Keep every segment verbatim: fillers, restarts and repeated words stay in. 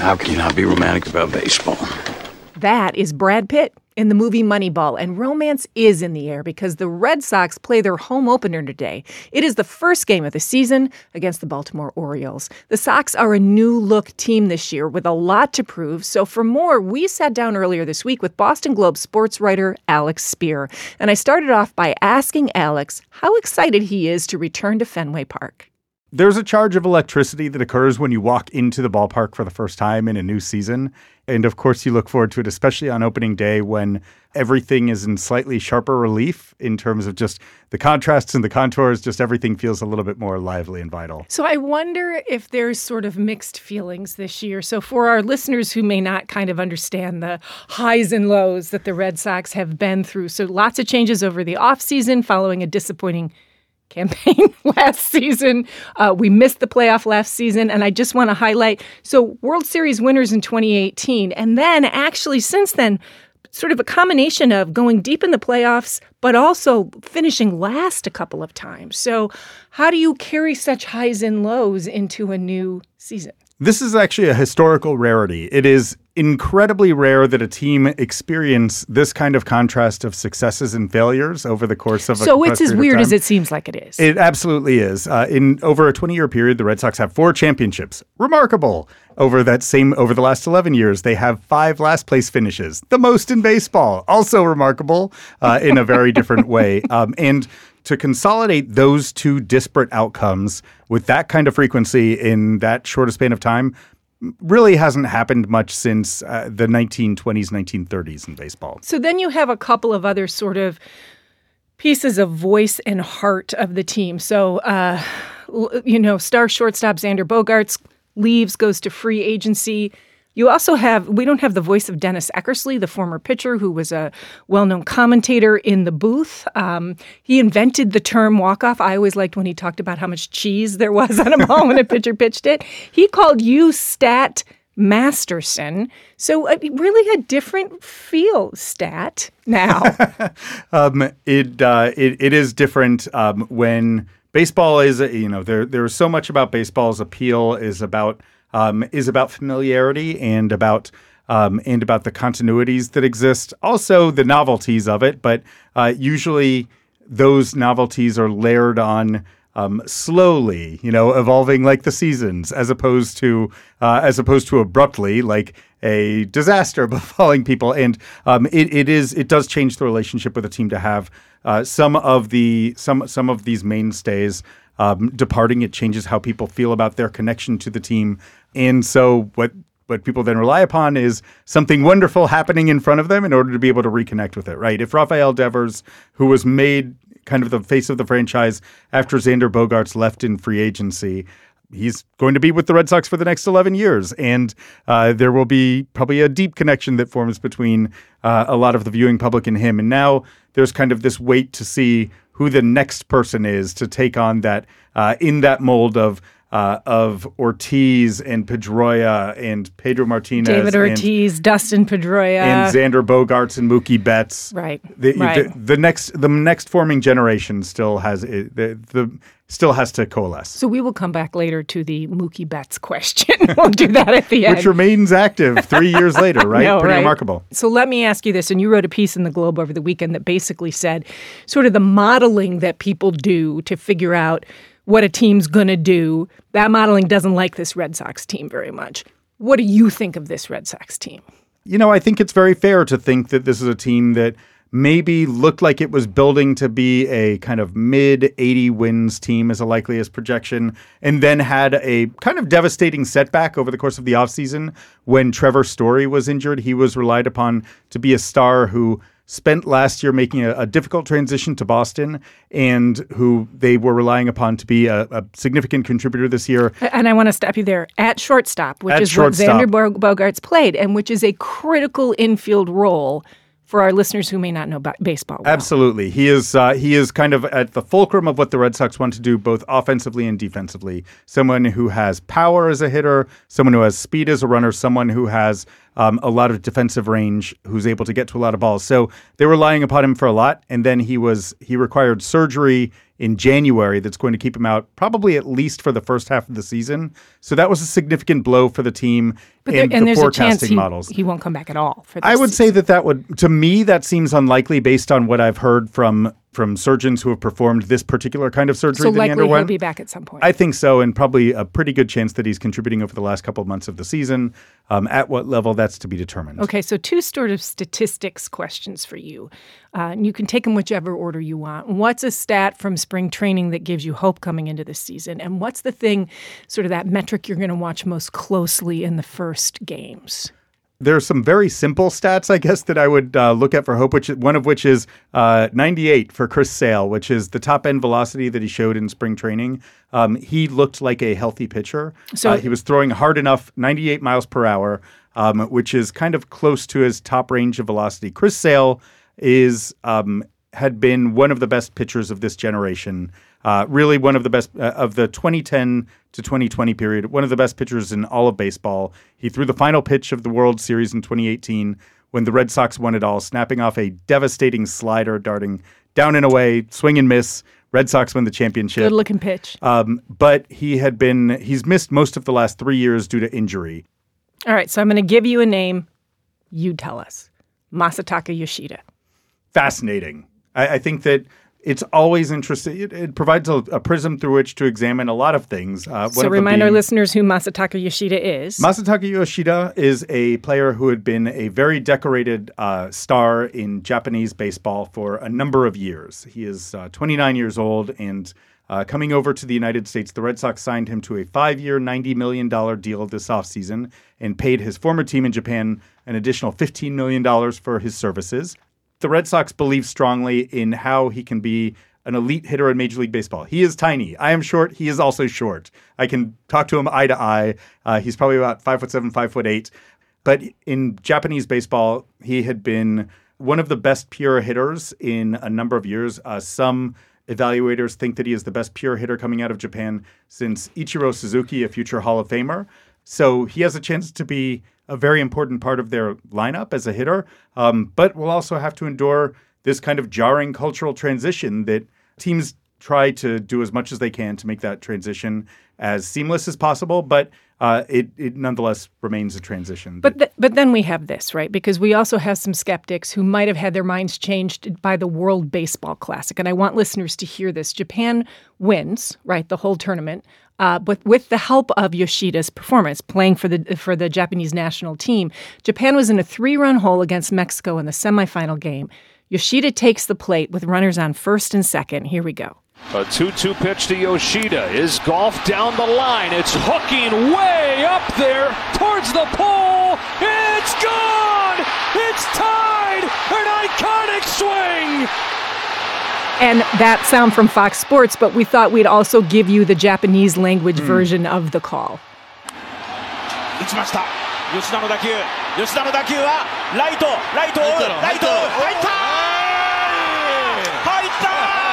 How can you not be romantic about baseball? That is Brad Pitt in the movie Moneyball, and romance is in the air because the Red Sox play their home opener today. It is the first game of the season against the Baltimore Orioles. The Sox are a new-look team this year with a lot to prove, so for more, we sat down earlier this week with Boston Globe sports writer Alex Spear, and I started off by asking Alex how excited he is to return to Fenway Park. There's a charge of electricity that occurs when you walk into the ballpark for the first time in a new season. And of course, you look forward to it, especially on opening day when everything is in slightly sharper relief in terms of just the contrasts and the contours. Just everything feels a little bit more lively and vital. So I wonder if there's sort of mixed feelings this year. So for our listeners who may not kind of understand the highs and lows that the Red Sox have been through. So lots of changes over the offseason following a disappointing campaign last season. Uh, we missed the playoff last season, and I just want to highlight, so World Series winners in twenty eighteen, and then actually since then, sort of a combination of going deep in the playoffs, but also finishing last a couple of times. So how do you carry such highs and lows into a new season? This is actually a historical rarity. It is incredibly rare that a team experience this kind of contrast of successes and failures over the course of a So it's as weird as it seems like it is. It absolutely is. Uh, in over a twenty-year period, the Red Sox have four championships. Remarkable. Over that same over the last eleven years, they have five last place finishes, the most in baseball. Also remarkable uh, in a very different way. Um, and to consolidate those two disparate outcomes with that kind of frequency in that short a span of time really hasn't happened much since uh, the nineteen twenties, nineteen thirties in baseball. So then you have a couple of other sort of pieces of voice and heart of the team. So, uh, you know, star shortstop Xander Bogaerts leaves, goes to free agency. You also have, we don't have the voice of Dennis Eckersley, the former pitcher who was a well-known commentator in the booth. Um, he invented the term walk-off. I always liked when he talked about how much cheese there was on a ball when a pitcher pitched it. He called you Stat Masterson. So uh, really a different feel, Stat, now. um, it, uh, it it is different um, when baseball is, you know, there there's so much about baseball's appeal is about Um, is about familiarity and about um, and about the continuities that exist. Also, the novelties of it, but uh, usually those novelties are layered on um, slowly, you know, evolving like the seasons, as opposed to uh, as opposed to abruptly, like a disaster befalling people. And um, it it is it does change the relationship with a team to have uh, some of the some some of these mainstays Um, departing. It changes how people feel about their connection to the team. And so what what people then rely upon is something wonderful happening in front of them in order to be able to reconnect with it, right? If Rafael Devers, who was made kind of the face of the franchise after Xander Bogaerts left in free agency, he's going to be with the Red Sox for the next eleven years. And uh, there will be probably a deep connection that forms between uh, a lot of the viewing public and him. And now there's kind of this wait to see who the next person is to take on that uh, in that mold of uh, of Ortiz and Pedroia and Pedro Martinez, David Ortiz, and, Dustin Pedroia, and Xander Bogaerts and Mookie Betts. Right, the, right. The, the next the next forming generation still has it, the the still has to coalesce. So we will come back later to the Mookie Betts question. We'll do that at the end. Which remains active three years later, right? No, Pretty right? remarkable. So let me ask you this, and you wrote a piece in the Globe over the weekend that basically said sort of the modeling that people do to figure out what a team's going to do. That modeling doesn't like this Red Sox team very much. What do you think of this Red Sox team? You know, I think it's very fair to think that this is a team that maybe looked like it was building to be a kind of mid eighty wins team as a likeliest projection, and then had a kind of devastating setback over the course of the offseason when Trevor Story was injured. He was relied upon to be a star who spent last year making a, a difficult transition to Boston, and who they were relying upon to be a, a significant contributor this year. And I want to stop you there. At shortstop, which At is shortstop. what Xander Bo- Bogaerts played, and which is a critical infield role for our listeners who may not know ba- baseball well. Absolutely. He is uh, he is kind of at the fulcrum of what the Red Sox want to do, both offensively and defensively. Someone who has power as a hitter, someone who has speed as a runner, someone who has um, a lot of defensive range, who's able to get to a lot of balls. So they were relying upon him for a lot, and then he was he required surgery in January that's going to keep him out probably at least for the first half of the season. So that was a significant blow for the team. But there, and, and the there's a chance forecasting he, models. he won't come back at all. For this I would say season. that that would, to me, that seems unlikely based on what I've heard from from surgeons who have performed this particular kind of surgery So that he likely underwent. he'll be back at some point. I think so, and probably a pretty good chance that he's contributing over the last couple of months of the season. Um, at what level, that's to be determined. Okay, so two sort of statistics questions for you. Uh, and you can take them whichever order you want. What's a stat from spring training that gives you hope coming into this season? And what's the thing, sort of that metric you're going to watch most closely in the first games? There are some very simple stats, I guess, that I would uh, look at for hope, which one of which is uh, ninety-eight for Chris Sale, which is the top end velocity that he showed in spring training. Um, he looked like a healthy pitcher. So uh, he was throwing hard enough, ninety-eight miles per hour, um, which is kind of close to his top range of velocity. Chris Sale is um, had been one of the best pitchers of this generation. Uh, really one of the best uh, of the twenty ten to twenty twenty period, one of the best pitchers in all of baseball. He threw the final pitch of the World Series in twenty eighteen when the Red Sox won it all, snapping off a devastating slider, darting down and away, swing and miss. Red Sox win the championship. Good looking pitch. Um, but he had been, he's missed most of the last three years due to injury. All right, so I'm going to give you a name. You tell us. Masataka Yoshida. Fascinating. I, I think that it's always interesting. It, it provides a, a prism through which to examine a lot of things. Uh, one So of them remind our being- listeners who Masataka Yoshida is. Masataka Yoshida is a player who had been a very decorated uh, star in Japanese baseball for a number of years. He is uh, twenty-nine years old and uh, coming over to the United States. The Red Sox signed him to a five-year, ninety million dollars deal this offseason and paid his former team in Japan an additional fifteen million dollars for his services. The Red Sox believe strongly in how he can be an elite hitter in Major League Baseball. He is tiny. I am short. He is also short. I can talk to him eye to eye. Uh, he's probably about five foot seven, five foot eight. But in Japanese baseball, he had been one of the best pure hitters in a number of years. Uh, some evaluators think that he is the best pure hitter coming out of Japan since Ichiro Suzuki, a future Hall of Famer. So he has a chance to be a very important part of their lineup as a hitter, um, but will also have to endure this kind of jarring cultural transition that teams try to do as much as they can to make that transition as seamless as possible, but uh, it, it nonetheless remains a transition. But th- but then we have this, right? Because we also have some skeptics who might have had their minds changed by the World Baseball Classic. And I want listeners to hear this. Japan wins, right, the whole tournament, uh, but with the help of Yoshida's performance, playing for the for the Japanese national team. Japan was in a three-run hole against Mexico in the semifinal game. Yoshida takes the plate with runners on first and second. Here we go. A two two pitch to Yoshida is golf down the line. It's hooking way up there towards the pole. It's gone! It's tied! An iconic swing! And that sound from Fox Sports, but we thought we'd also give you the Japanese language version of the call. 打ちました吉田の打球吉田の打球はライトライトを追うライトを追う入った入った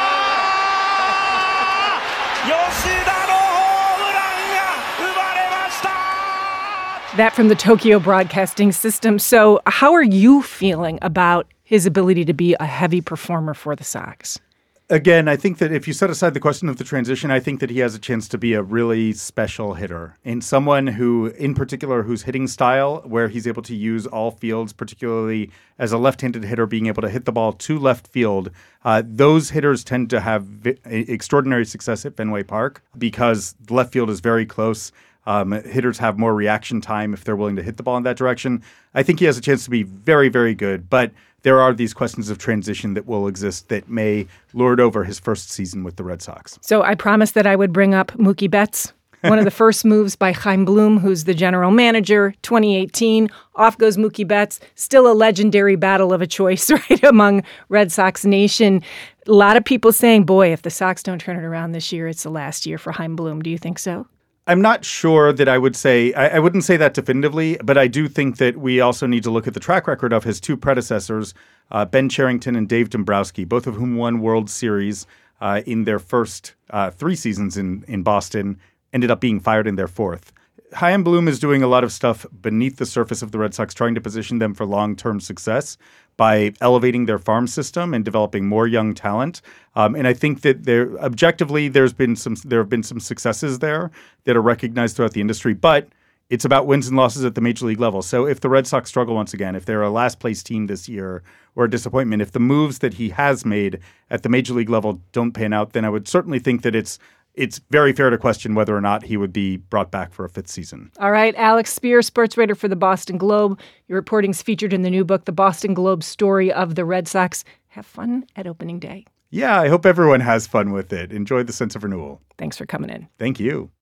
吉田のホームランが生まれました That from the Tokyo Broadcasting System. So how are you feeling about his ability to be a heavy performer for the Sox? Again, I think that if you set aside the question of the transition, I think that he has a chance to be a really special hitter and someone who, in particular, whose hitting style, where he's able to use all fields, particularly as a left-handed hitter, being able to hit the ball to left field. Uh, those hitters tend to have vi- extraordinary success at Fenway Park because the left field is very close. Um, hitters have more reaction time if they're willing to hit the ball in that direction. I think he has a chance to be very, very good, but there are these questions of transition that will exist that may lord over his first season with the Red Sox. So I promised that I would bring up Mookie Betts. One of the first moves by Chaim Bloom, who's the general manager, twenty eighteen. Off goes Mookie Betts. Still a legendary battle of a choice, right, among Red Sox Nation. A lot of people saying, boy, if the Sox don't turn it around this year, it's the last year for Chaim Bloom. Do you think so? I'm not sure that I would say, I, I wouldn't say that definitively, but I do think that we also need to look at the track record of his two predecessors, uh, Ben Cherington and Dave Dombrowski, both of whom won World Series uh, in their first uh, three seasons in, in Boston, ended up being fired in their fourth. Chaim Bloom is doing a lot of stuff beneath the surface of the Red Sox, trying to position them for long-term success by elevating their farm system and developing more young talent. Um, and I think that there, objectively, there's been some there have been some successes there that are recognized throughout the industry. But it's about wins and losses at the major league level. So if the Red Sox struggle once again, if they're a last place team this year or a disappointment, if the moves that he has made at the major league level don't pan out, then I would certainly think that it's it's very fair to question whether or not he would be brought back for a fifth season. All right, Alex Spear, sports writer for the Boston Globe. Your reporting's featured in the new book, The Boston Globe Story of the Red Sox. Have fun at opening day. Yeah, I hope everyone has fun with it. Enjoy the sense of renewal. Thanks for coming in. Thank you.